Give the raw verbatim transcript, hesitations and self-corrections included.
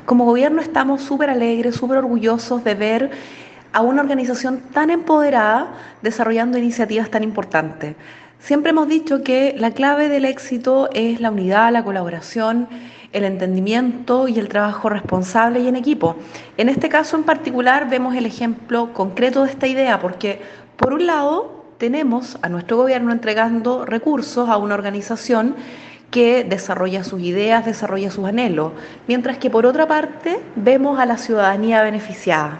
Como gobierno estamos súper alegres, súper orgullosos de ver a una organización tan empoderada desarrollando iniciativas tan importantes. Siempre hemos dicho que la clave del éxito es la unidad, la colaboración, el entendimiento y el trabajo responsable y en equipo. En este caso en particular vemos el ejemplo concreto de esta idea porque, por un lado, tenemos a nuestro gobierno entregando recursos a una organización que desarrolla sus ideas, desarrolla sus anhelos, mientras que por otra parte vemos a la ciudadanía beneficiada.